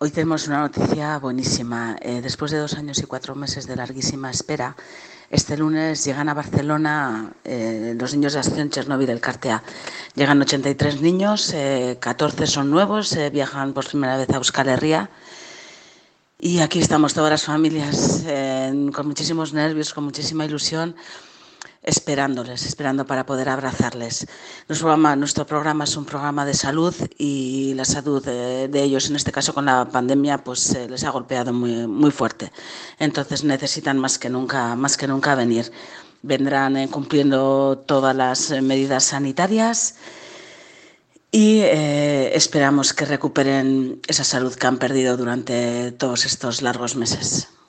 Hoy tenemos una noticia buenísima. Después de 2 años y 4 meses de larguísima espera, este lunes llegan a Barcelona los niños de Acción Chernobyl del CARTEA. Llegan 83 niños, 14 son nuevos, viajan por primera vez a Euskal Herria. Y aquí estamos todas las familias con muchísimos nervios, con muchísima ilusión, esperando para poder abrazarles. Nuestro programa es un programa de salud y la salud de ellos, en este caso con la pandemia, pues les ha golpeado muy, muy fuerte. Entonces necesitan más que nunca venir. Vendrán cumpliendo todas las medidas sanitarias y esperamos que recuperen esa salud que han perdido durante todos estos largos meses.